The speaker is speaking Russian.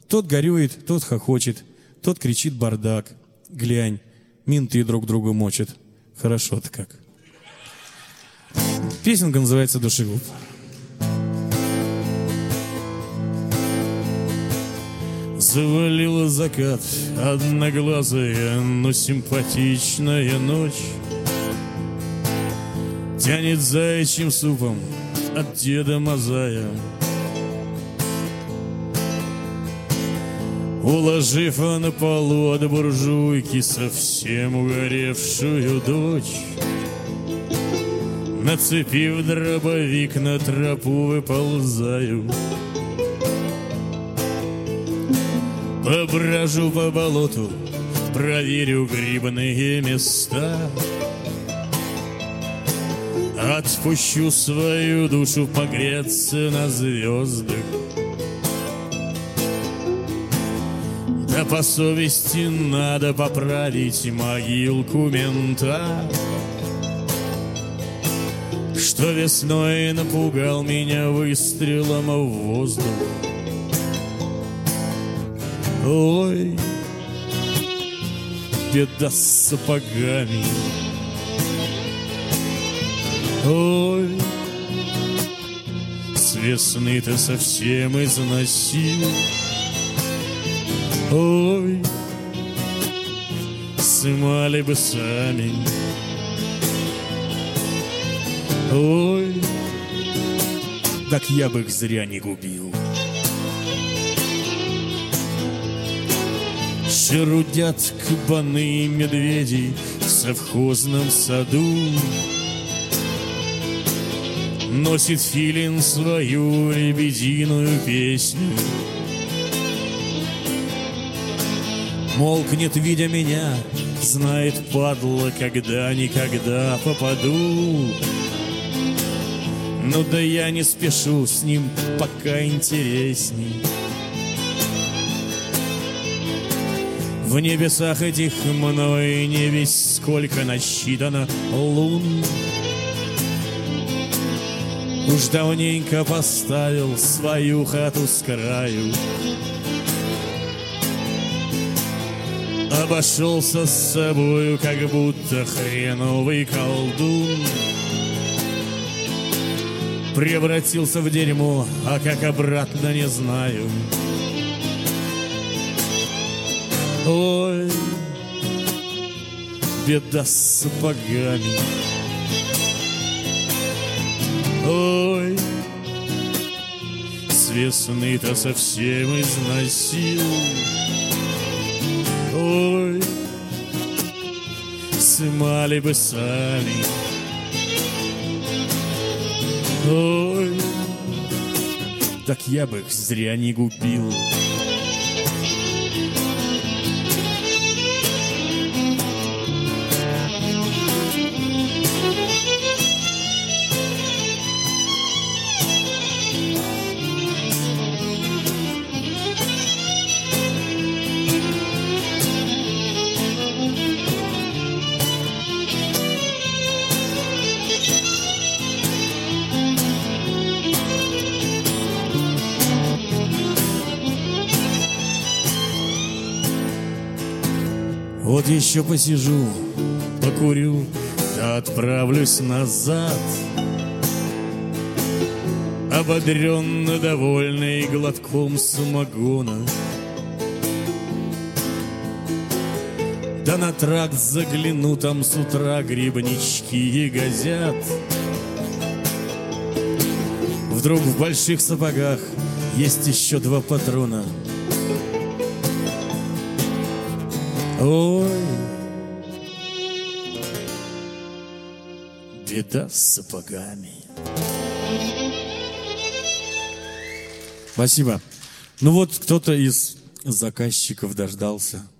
Тот горюет, тот хохочет, тот кричит бардак. Глянь, менты друг друга мочат. Хорошо-то как. Песенка называется «Душегуб». Завалила закат одноглазая, но симпатичная ночь. Тянет заячьим супом от Деда Мазая. Уложив на полу от буржуйки совсем угоревшую дочь, нацепив дробовик, на тропу выползаю. Поброжу по болоту, проверю грибные места. Отпущу свою душу погреться на звездах. Да по совести надо поправить могилку мента, что весной напугал меня выстрелом в воздух. Ой, беда с сапогами. Ой, с весны-то совсем износил. Ой, сымали бы сами. Ой, так я бы их зря не губил. Шерудят кабаны и медведи в совхозном саду. Носит филин свою лебединую песню. Молкнет, видя меня, знает, падла, когда-никогда попаду. Ну да я не спешу, с ним пока интересней. В небесах этих мной не весь сколько насчитано лун. Уж давненько поставил свою хату с краю. Обошелся с собою, как будто хреновый колдун. Превратился в дерьмо, а как обратно не знаю. Ой, беда с сапогами. Ой, с весны-то совсем износил. Ой, сымали бы сами. Ой, так я бы их зря не губил. Вот еще посижу, покурю, да отправлюсь назад, ободренно довольный глотком самогона. Да на тракт загляну, там с утра грибнички ягозят. Вдруг в больших сапогах есть еще 2 патрона. Ой, беда с сапогами. Спасибо. Ну вот кто-то из заказчиков дождался.